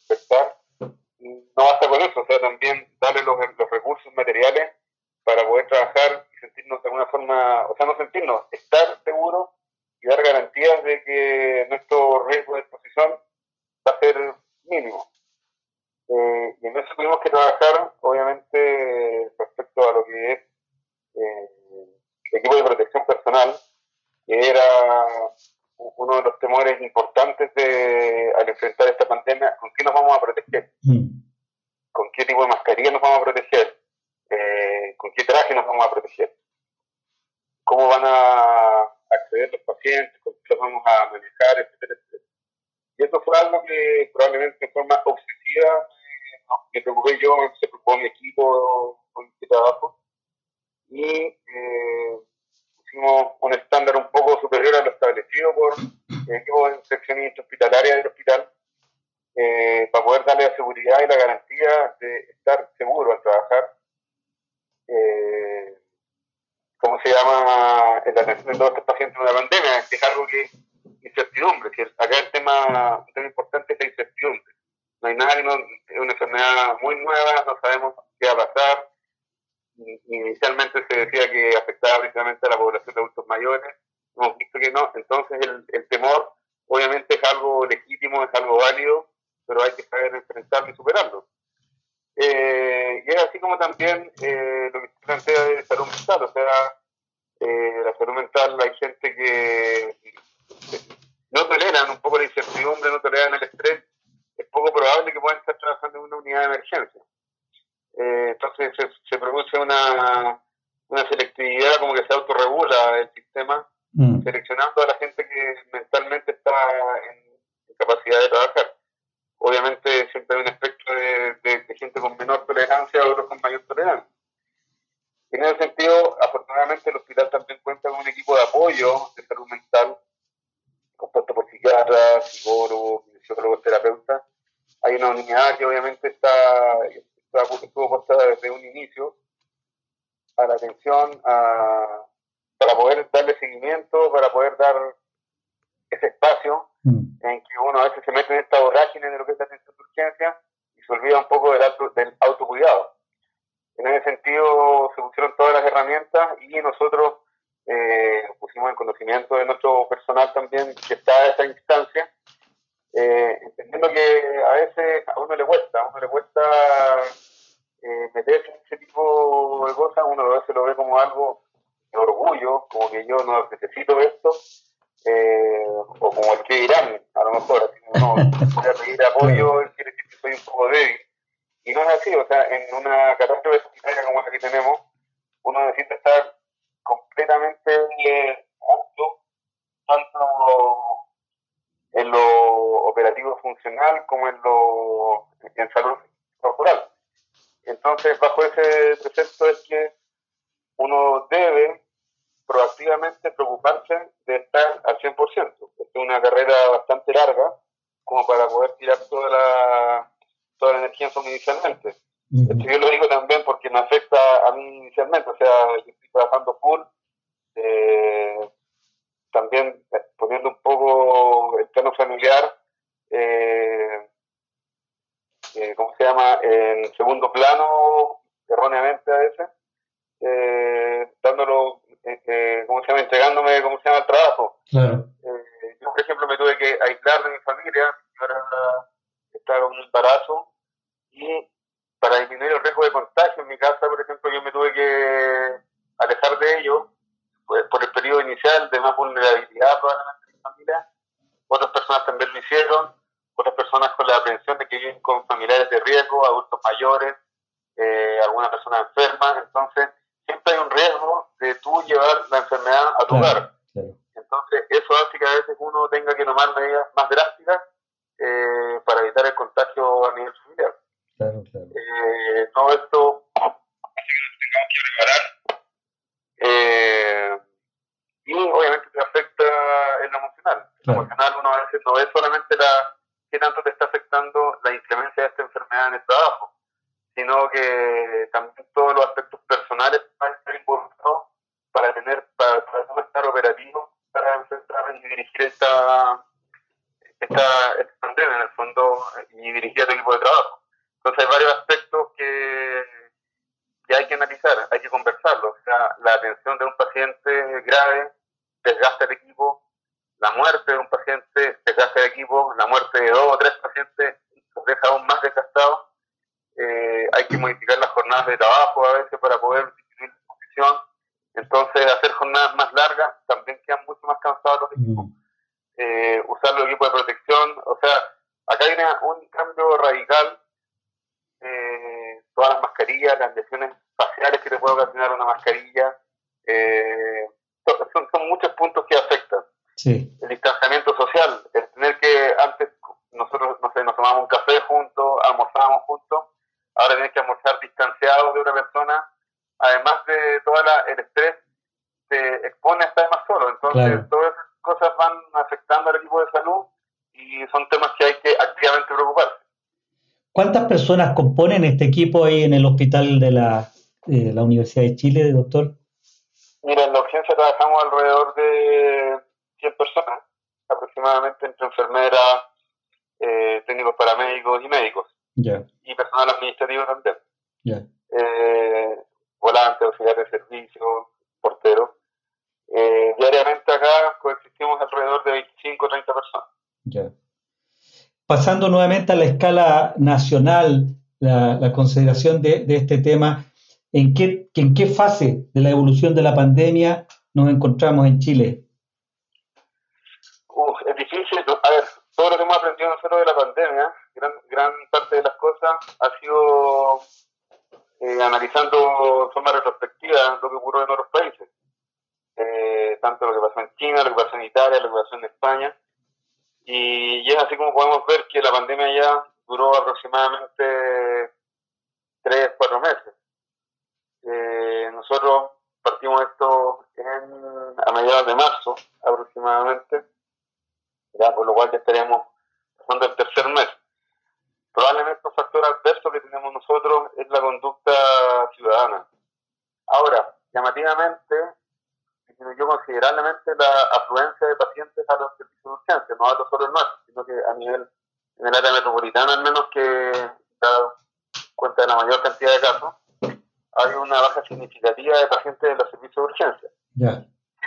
Speaker 3: no basta con eso, o sea, también darle los, los recursos materiales para poder trabajar y sentirnos de alguna forma, o sea, no sentirnos, estar seguros y dar garantías de que nuestro riesgo de exposición va a ser mínimo. Eh, y en eso tuvimos que trabajar, obviamente, respecto a lo que es eh, el equipo de protección personal, que era uno de los temores importantes de, al enfrentar esta pandemia. ¿Con qué nos vamos a proteger? Mm. ¿Con qué tipo de mascarilla nos vamos a proteger? Eh, ¿Con qué traje nos vamos a proteger? ¿Cómo van a acceder los pacientes? ¿Con qué los vamos a manejar? Etcétera, etcétera. Y eso fue algo que probablemente de forma obsesiva me preocupé yo, se preocupó mi equipo con el que trabajo, y eh, pusimos un estándar un poco superior a lo establecido por el equipo de infeccionista hospitalaria del hospital, eh, para poder darle la seguridad y la garantía de estar seguro al trabajar, eh, ¿cómo se llama?, en la atención de todos estos pacientes de una pandemia, que es algo que incertidumbre, que acá el tema, un tema importante es la incertidumbre. No hay nada, que no, es una enfermedad muy nueva, no sabemos qué va a pasar. Inicialmente se decía que afectaba principalmente a la población de adultos mayores, hemos visto que no, entonces el, el temor obviamente es algo legítimo, es algo válido, pero hay que saber enfrentarlo y superarlo. Eh, y es así como también eh, lo que se plantea de salud mental, o sea, eh, la salud mental, hay gente que no toleran un poco la incertidumbre, no toleran el estrés, es poco probable que puedan estar trabajando en una unidad de emergencia. Eh, entonces se, se produce una, una selectividad, como que se autorregula el sistema, mm. seleccionando a la gente que mentalmente está en, en capacidad de trabajar. Obviamente siempre hay un espectro de, de, de gente con menor tolerancia, otros con mayor tolerancia. En ese sentido, afortunadamente el hospital también cuenta con un equipo de apoyo de salud mental, compuesto por psiquiatras, psicólogos, fisiólogos, terapeutas. Hay una unidad que obviamente está, está estuvo puesta desde un inicio a la atención, a, para poder darle seguimiento, para poder dar ese espacio mm. en que uno a veces se mete en esta vorágine de lo que es la atención de urgencia y se olvida un poco del, auto, del autocuidado. En ese sentido se pusieron todas las herramientas y nosotros eh, pusimos en conocimiento de nuestro personal también que está en esta instancia, eh, entendiendo que a veces a uno le cuesta, a uno le cuesta eh, meterse en ese tipo de cosas, uno a veces lo ve como algo de orgullo, como que yo no necesito esto, eh, o como el que dirán, a lo mejor, así uno puede pedir apoyo, quiere decir que soy un poco débil. Y no es así, o sea, en una catástrofe sanitaria como la que tenemos, uno necesita estar completamente eh, apto, tanto en lo operativo funcional como en lo en salud corporal. Entonces, bajo ese precepto es que uno debe proactivamente preocuparse de estar al cien por ciento. Es una carrera bastante larga como para poder tirar toda la, toda la energía en eso inicialmente. Uh-huh. Esto yo lo digo también porque me afecta a mí inicialmente, o sea, yo estoy trabajando full, eh, también poniendo un poco el plano familiar, eh, eh, ¿cómo se llama?, en segundo plano, erróneamente a veces, eh, dándolo, eh, eh, ¿cómo se llama?, entregándome, ¿cómo se llama?, el trabajo.
Speaker 2: Claro.
Speaker 3: Eh, yo, por ejemplo, me tuve que aislar de mi familia, para estar en un embarazo, y para disminuir el riesgo de contagio en mi casa, por ejemplo, yo me tuve que alejar de ellos, pues, por el periodo inicial de más vulnerabilidad probablemente en mi familia. Otras personas también lo hicieron, otras personas con la aprehensión de que viven con familiares de riesgo, adultos mayores, eh, alguna persona enferma. Entonces, siempre hay un riesgo de tú llevar la enfermedad a tu hogar. Claro, claro. Entonces, eso hace que a veces uno tenga que tomar medidas más drásticas eh, para evitar el contagio a nivel familiar.
Speaker 2: Claro, claro.
Speaker 3: Eh, todo esto hace que nos tengamos que preparar. Eh, y obviamente te afecta en lo emocional. En lo emocional uno a veces no ve solamente la qué tanto te está afectando la inclemencia de esta enfermedad en el trabajo, sino que también todos los aspectos personales van a estar involucrados para tener, para, para no estar operativo, para enfrentar y dirigir esta, esta, esta pandemia en el fondo y dirigir a tu equipo de trabajo. Entonces hay varios aspectos que que hay que analizar, hay que conversarlo. O sea, la atención de un paciente grave desgasta el equipo, la muerte de un paciente desgasta el equipo, la muerte de dos o tres pacientes los deja aún más desgastados. Eh, hay que modificar las jornadas de trabajo a veces para poder disminuir la exposición. Entonces, hacer jornadas más largas también quedan mucho más cansados los equipos. Eh, usar los equipos de protección. O sea, acá hay una, un cambio radical. Eh, todas las mascarillas, las lesiones faciales que te puede ocasionar una mascarilla, eh, son, son muchos puntos que afectan.
Speaker 2: Sí.
Speaker 3: El distanciamiento social, el tener que antes nosotros, no sé, nos tomábamos un café juntos, almorzábamos juntos, ahora tienes que almorzar distanciado de una persona, además de todo el estrés, te expone a estar más solo. Entonces, claro, todas esas cosas van afectando al equipo de salud y son temas que hay que activamente preocuparse.
Speaker 2: ¿Cuántas personas componen este equipo ahí en el hospital de la, de la Universidad de Chile, doctor?
Speaker 3: Mira, en la urgencia trabajamos alrededor de cien personas, aproximadamente, entre enfermeras, eh, técnicos paramédicos y médicos.
Speaker 2: Yeah.
Speaker 3: Y personal administrativo también.
Speaker 2: Yeah.
Speaker 3: Eh, volantes, auxiliares de servicio, porteros. Eh, diariamente acá coexistimos alrededor de veinticinco o treinta personas.
Speaker 2: Yeah. Pasando nuevamente a la escala nacional, la, la consideración de, de este tema, ¿en qué, ¿en qué fase de la evolución de la pandemia nos encontramos en Chile?
Speaker 3: Uf, es difícil. A ver, todo lo que hemos aprendido nosotros de la pandemia, gran, gran parte de las cosas ha sido eh, analizando de forma retrospectiva lo que ocurrió en otros países. Eh, tanto lo que pasó en China, lo que pasó en Italia, lo que pasó en España. Y, y es así como podemos ver que la pandemia ya duró aproximadamente tres, cuatro meses. Eh, nosotros partimos esto en, a mediados de marzo aproximadamente, ya, por lo cual ya estaríamos pasando el tercer mes. Probablemente un factor adverso que tenemos nosotros es la conducta ciudadana. Ahora, llamativamente, disminuyó considerablemente la afluencia de pacientes a los servicios de urgencia, no hablo solo en nuestro, sino que a nivel, en el área metropolitana al menos, que da cuenta de la mayor cantidad de casos, hay una baja significativa de pacientes de los servicios de urgencia.
Speaker 2: Yeah.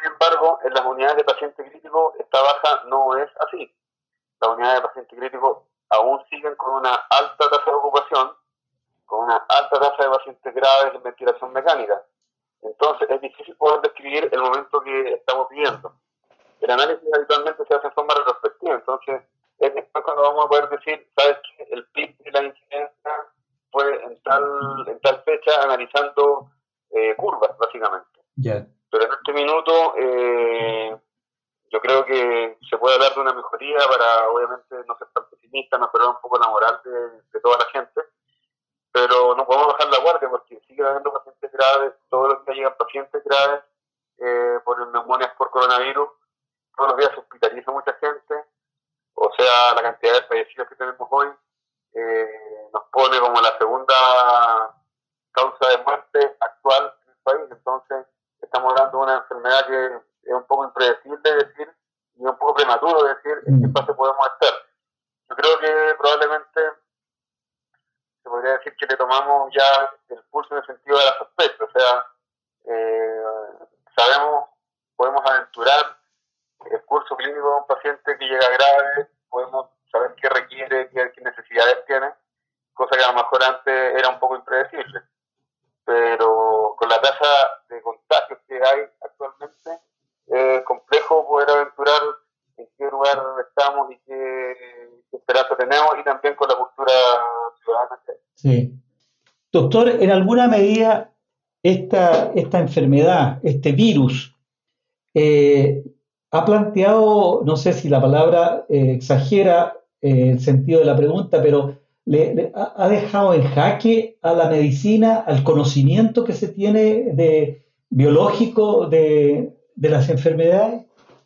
Speaker 3: así. Las unidades de pacientes críticos aún siguen con una alta tasa de ocupación, con una alta tasa de pacientes graves en ventilación mecánica. Entonces es difícil poder describir el momento que estamos viviendo. El análisis habitualmente se hace en forma retrospectiva, entonces es después cuando vamos a poder decir, sabes que el pic de la incidencia fue en tal, en tal fecha, analizando eh, curvas, básicamente.
Speaker 2: Yeah.
Speaker 3: Pero en este minuto eh, yo creo que se puede hablar de una mejoría para, obviamente, no ser tan pesimista, mejorar un poco la moral de, de toda la gente, pero no podemos bajar la guardia porque sigue habiendo pacientes graves, todos los días llegan pacientes graves eh, por neumonias por coronavirus, todos los días se hospitaliza mucha gente, o sea, la cantidad de fallecidos que tenemos hoy eh, nos pone como la segunda causa de muerte actual en el país. Entonces estamos hablando de una enfermedad que es un poco impredecible decir y un poco prematuro decir en qué fase podemos estar. Yo creo que probablemente se podría decir que le tomamos ya el pulso en el sentido de la sospecha, o sea, eh, sabemos, podemos aventurar el curso clínico de un paciente que llega grave, podemos saber qué requiere, qué, qué necesidades tiene, cosa que a lo mejor antes era un poco impredecible. Pero con la tasa de contagios que hay actualmente, es complejo poder aventurar en qué lugar estamos y qué, qué esperanza tenemos, y también con la cultura ciudadana.
Speaker 2: Sí. Doctor, en alguna medida esta, esta enfermedad, este virus, eh, ha planteado, no sé si la palabra eh, exagera eh, el sentido de la pregunta, pero le, le ha, ha dejado en jaque a la medicina, al conocimiento que se tiene de biológico de, de las enfermedades.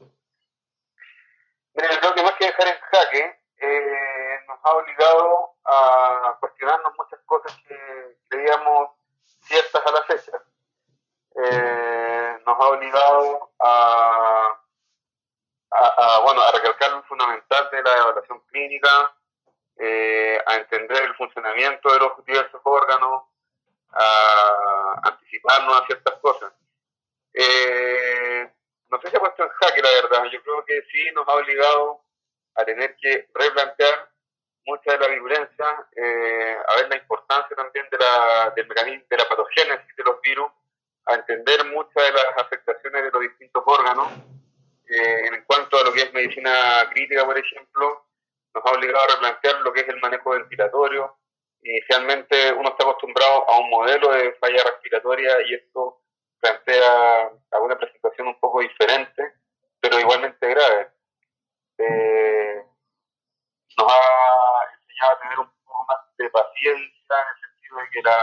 Speaker 3: Mira, yo creo que más que dejar en jaque, eh, nos ha obligado a cuestionarnos muchas cosas que creíamos ciertas a la fecha. Eh, nos ha obligado a A, a, bueno, a recalcar lo fundamental de la evaluación clínica, eh, a entender el funcionamiento de los diversos órganos, a anticiparnos a ciertas cosas. Eh, no sé si ha puesto en jaque, la verdad. Yo creo que sí nos ha obligado a tener que replantear mucha de la virulencia, eh, a ver la importancia también de la, del mecanismo de la patogénesis de los virus, a entender muchas de las afectaciones de los distintos órganos. Eh, en cuanto a lo que es medicina crítica, por ejemplo, nos ha obligado a replantear lo que es el manejo ventilatorio. Inicialmente uno está acostumbrado a un modelo de falla respiratoria y esto plantea alguna presentación un poco diferente, pero igualmente grave. Eh, nos ha enseñado a tener un poco más de paciencia en el sentido de que la,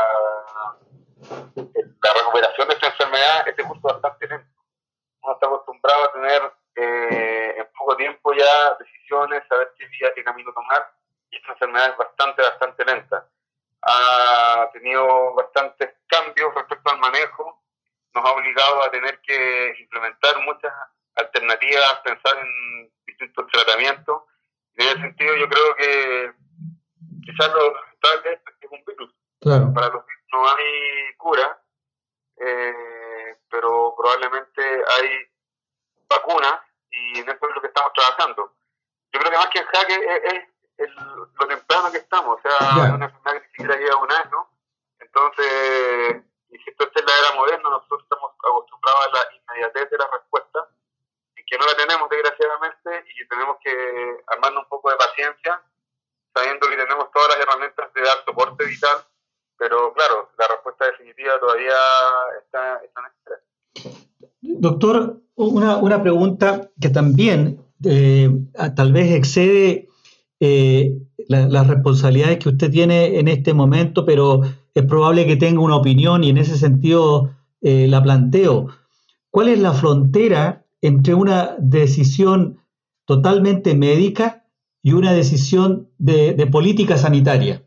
Speaker 3: la recuperación de esta enfermedad es de curso bastante lento. Uno está acostumbrado a tener eh, en poco tiempo ya decisiones, saber qué vía, qué camino tomar, y esta enfermedad es bastante, bastante lenta. Ha tenido bastantes cambios respecto al manejo, nos ha obligado a tener que implementar muchas alternativas, pensar en distintos tratamientos. En ese sentido yo creo que quizás lo principal de esto es que es un virus.
Speaker 2: Claro.
Speaker 3: Para los virus no hay cura, eh, pero probablemente hay vacunas y en eso es lo que estamos trabajando. Yo creo que más que en jaque es, es, es lo temprano que estamos, o sea, yeah. Es una enfermedad que ni siquiera lleva un año, entonces, insisto, esta es la era moderna, nosotros estamos acostumbrados a la inmediatez de la respuesta, y que no la tenemos desgraciadamente, y tenemos que armarnos un poco de paciencia, sabiendo que tenemos todas las herramientas de dar soporte vital, pero claro, la respuesta definitiva todavía está, está en espera.
Speaker 2: Doctor, una, una pregunta que también eh, tal vez excede eh, la, las responsabilidades que usted tiene en este momento, pero es probable que tenga una opinión y en ese sentido eh, la planteo. ¿Cuál es la frontera entre una decisión totalmente médica y una decisión de, de política sanitaria?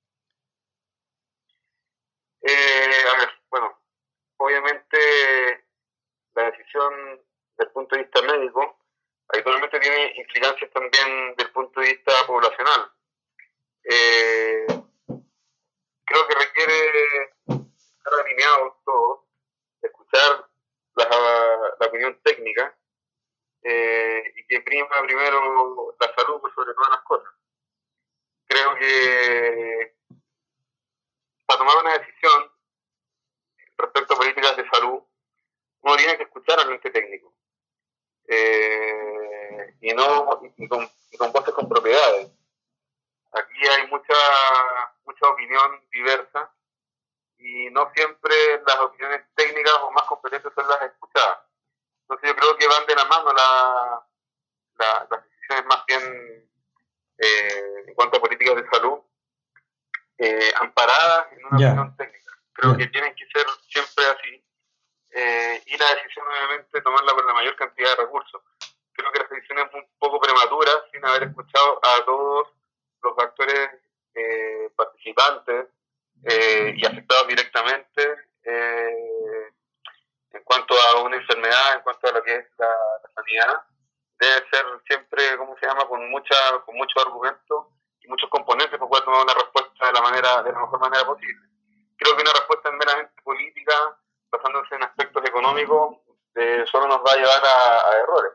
Speaker 3: Eh, a ver, bueno, obviamente la decisión del punto de vista médico habitualmente tiene implicancias también del punto de vista poblacional. Eh, creo que requiere estar alineados todos, escuchar la, la opinión técnica eh, y que prima primero la salud por sobre todas las cosas. Creo que para tomar una decisión respecto a políticas de salud, uno tiene que escuchar al ente técnico. Eh, y no y con, y con voces con propiedades. Aquí hay mucha mucha opinión diversa y no siempre las opiniones técnicas o más competentes son las escuchadas. Entonces yo creo que van de la mano la, la, las decisiones más bien eh, en cuanto a políticas de salud eh, amparadas en una yeah. opinión técnica. Creo yeah. que tienen que ser siempre así. Eh, y la decisión obviamente tomarla con la mayor cantidad de recursos. Creo que la decisión es un poco prematura sin haber escuchado a todos los actores eh, participantes eh, y afectados directamente eh, en cuanto a una enfermedad, en cuanto a lo que es la, la sanidad. Debe ser siempre, ¿cómo se llama?, con mucha con muchos argumentos y muchos componentes para poder tomar una respuesta de la manera de la mejor manera posible. Creo que una respuesta meramente política, basándose en aspectos económicos, eh, solo nos va a llevar a, a errores.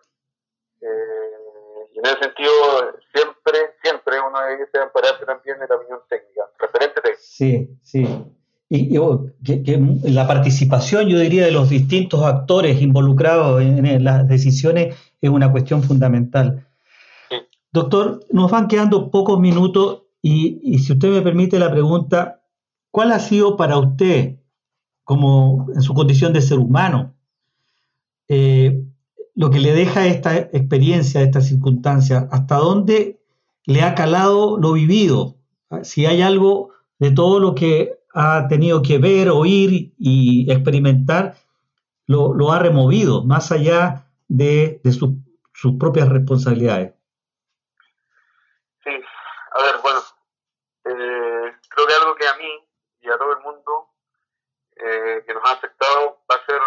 Speaker 3: Eh, y en ese sentido, siempre, siempre uno debe ampararse también de la opinión técnica, referente técnico.
Speaker 4: Sí, sí. Y, y oh, que, que la participación, yo diría, de los distintos actores involucrados en, en las decisiones es una cuestión fundamental. Sí. Doctor, nos van quedando pocos minutos y, y si usted me permite la pregunta, ¿cuál ha sido para usted, como en su condición de ser humano, eh, lo que le deja esta experiencia, esta circunstancia? ¿Hasta dónde le ha calado lo vivido? Si hay algo de todo lo que ha tenido que ver, oír y experimentar, lo, lo ha removido, más allá de, de su, sus propias responsabilidades.
Speaker 3: Sí, a ver, bueno, eh, creo que algo que a mí y a todo el mundo eh, que nos ha afectado va a ser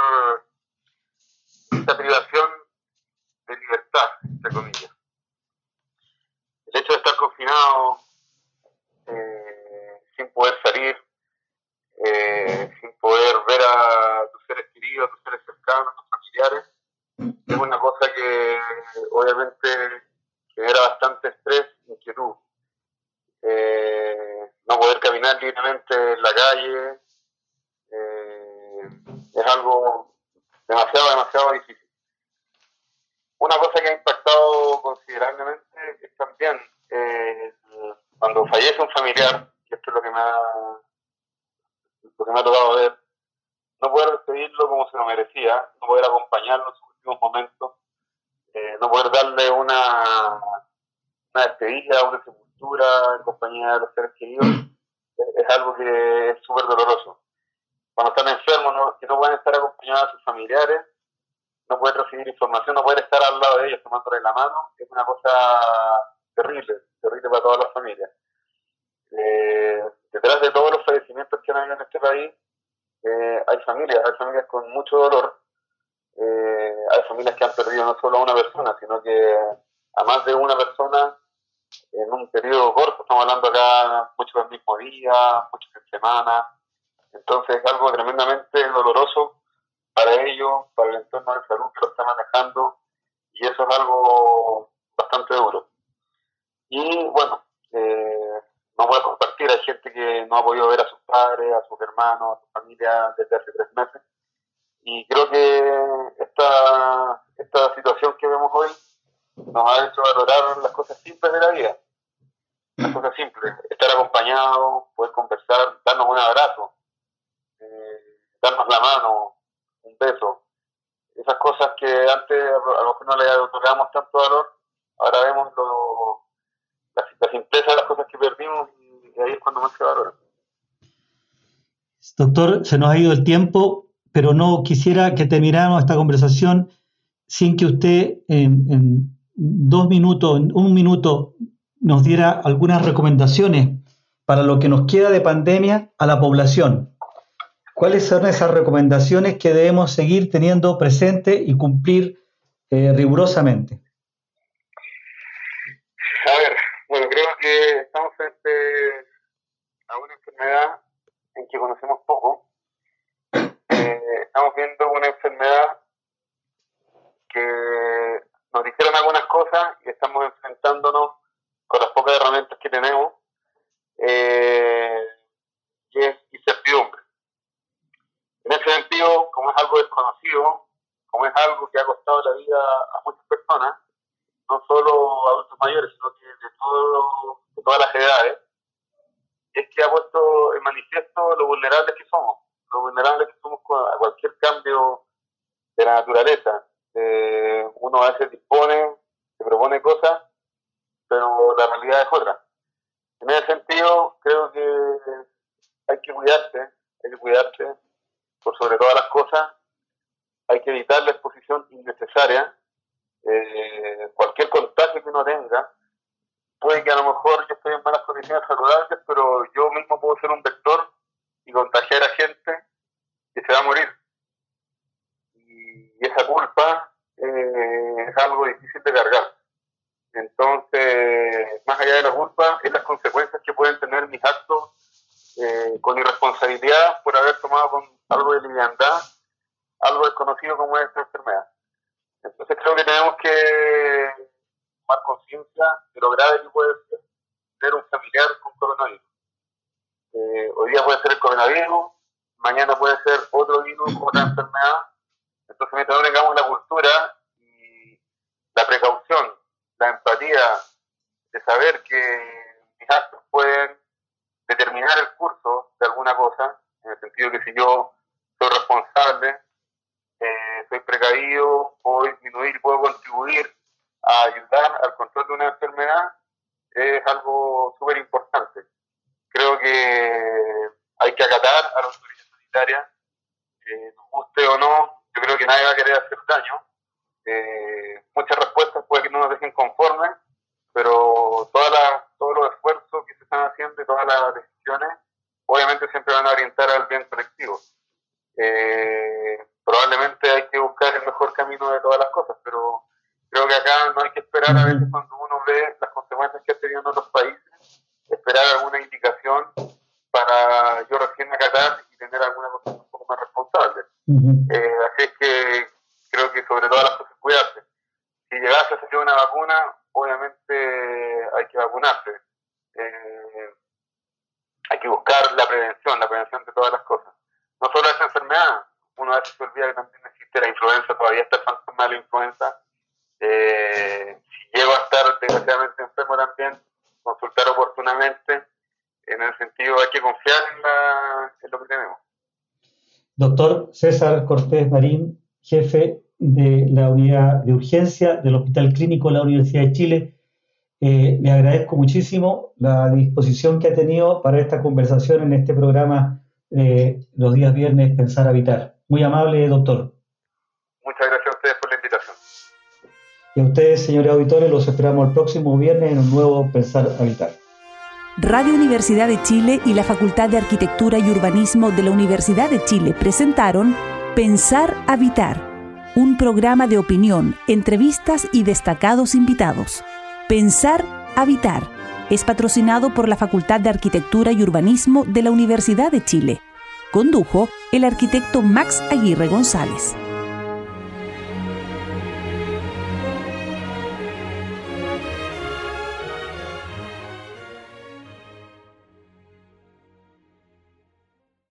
Speaker 3: esta privación de libertad, entre comillas. El hecho de estar confinado eh, sin poder salir, eh, sin poder ver a tus seres queridos, a tus seres cercanos, a tus familiares, es una cosa que obviamente genera bastante estrés, inquietud. Eh, no poder caminar libremente en la calle eh, es algo demasiado, demasiado difícil. Una cosa que ha impactado considerablemente es también eh, cuando fallece un familiar, que esto es lo que me ha, lo que me ha tocado ver, no poder despedirlo como se lo merecía, no poder acompañarlo en sus últimos momentos, eh, no poder darle una, una despedida, una sepultura en compañía de los seres queridos, es, es algo que es súper doloroso. Cuando están enfermos, ¿no?, que no pueden estar acompañados de sus familiares, no pueden recibir información, no poder estar al lado de ellos tomándoles la mano, es una cosa terrible, terrible para todas las familias. Eh, detrás de todos los fallecimientos que han habido en este país, eh, hay familias, hay familias con mucho dolor, eh, hay familias que han perdido no solo a una persona, sino que a más de una persona en un periodo corto, estamos hablando acá muchos el mismo día, muchos en semana, entonces es algo tremendamente doloroso para ellos, para el entorno de salud que lo está manejando, y eso es algo bastante duro. Y bueno, eh, no voy a compartir, hay gente que no ha podido ver a sus padres, a sus hermanos, a su familia desde hace tres meses, y creo que esta, esta situación que vemos hoy nos ha hecho valorar las cosas simples de la vida, las cosas simples, estar acompañados, poder conversar, darnos un abrazo, eh, darnos la mano, un beso, esas cosas que antes a lo mejor no le otorgamos tanto valor, ahora vemos lo, la, la simpleza de las cosas que perdimos y ahí es cuando más se valora.
Speaker 4: Doctor, se nos ha ido el tiempo, pero no quisiera que termináramos esta conversación sin que usted en, en dos minutos, en un minuto, nos diera algunas recomendaciones para lo que nos queda de pandemia a la población. ¿Cuáles son esas recomendaciones que debemos seguir teniendo presente y cumplir eh, rigurosamente?
Speaker 3: A ver, bueno, creo que estamos frente a una enfermedad en que conocemos poco. Eh, estamos viendo una enfermedad que nos dijeron algunas cosas y estamos enfrentándonos con las pocas herramientas que tenemos, eh, y es incertidumbre. En ese sentido, como es algo desconocido, como es algo que ha costado la vida a muchas personas, no solo adultos mayores, sino que de, todo, de todas las edades, es que ha puesto en manifiesto lo vulnerables que somos, lo vulnerables que somos a cualquier cambio de la naturaleza. Eh, uno a veces dispone, se propone cosas, pero la realidad es otra. En ese sentido, creo que hay que cuidarse, hay que cuidarse por sobre todas las cosas, hay que evitar la exposición innecesaria. Eh, cualquier contagio que uno tenga, puede que a lo mejor yo estoy en malas condiciones saludables, pero yo mismo puedo ser un vector y contagiar a gente que se va a morir. Y esa culpa eh, es algo difícil de cargar. Entonces, más allá de la culpa, es las consecuencias que pueden tener mis actos eh, con irresponsabilidad por haber tomado con algo de liviandad algo desconocido como es esta enfermedad. Entonces creo que tenemos que tomar conciencia de lo grave que puede ser tener un familiar con coronavirus. Eh, hoy día puede ser el coronavirus, mañana puede ser otro virus, otra enfermedad. Entonces mientras no tengamos la cultura y la precaución, la empatía de saber que mis actos pueden determinar el curso de alguna cosa, en el sentido que si yo soy responsable, eh, soy precavido, puedo disminuir y puedo contribuir a ayudar al control de una enfermedad, es algo súper importante. Creo que hay que acatar a la autoridad sanitaria, eh, nos guste o no, yo creo que nadie va a querer hacer daño. Eh, muchas respuestas puede que no nos dejen conformes, pero todas las, todos los esfuerzos que se están haciendo y todas las decisiones obviamente siempre van a orientar al bien colectivo. Eh, probablemente hay que buscar el mejor camino de todas las cosas, pero creo que acá no hay que esperar a veces cuando uno ve las consecuencias que ha tenido en otros países, esperar alguna indicación para yo recién acatar y tener alguna cosa un poco más responsable. Uh-huh. Eh, así es que creo que sobre todas las cosas cuidarse. Si llegase a salir una vacuna, obviamente hay que vacunarse. Eh, hay que buscar la prevención, la prevención de todas las cosas. No solo esa enfermedad, uno a veces se olvida que también existe la influenza, todavía está el fantasma de la influenza. Eh, si llego a estar desgraciadamente enfermo también, consultar oportunamente, en el sentido hay que confiar en, la, en lo que tenemos.
Speaker 4: Doctor César Cortés Marín, jefe de la unidad de urgencia del Hospital Clínico de la Universidad de Chile, eh, le agradezco muchísimo la disposición que ha tenido para esta conversación en este programa eh, los días viernes Pensar Habitar. Muy amable, doctor.
Speaker 3: Muchas gracias a ustedes por la invitación.
Speaker 4: Y a ustedes, señores auditores, los esperamos el próximo viernes en un nuevo Pensar Habitar.
Speaker 1: Radio Universidad de Chile y la Facultad de Arquitectura y Urbanismo de la Universidad de Chile presentaron Pensar Habitar, un programa de opinión, entrevistas y destacados invitados. Pensar Habitar es patrocinado por la Facultad de Arquitectura y Urbanismo de la Universidad de Chile. Condujo el arquitecto Max Aguirre González.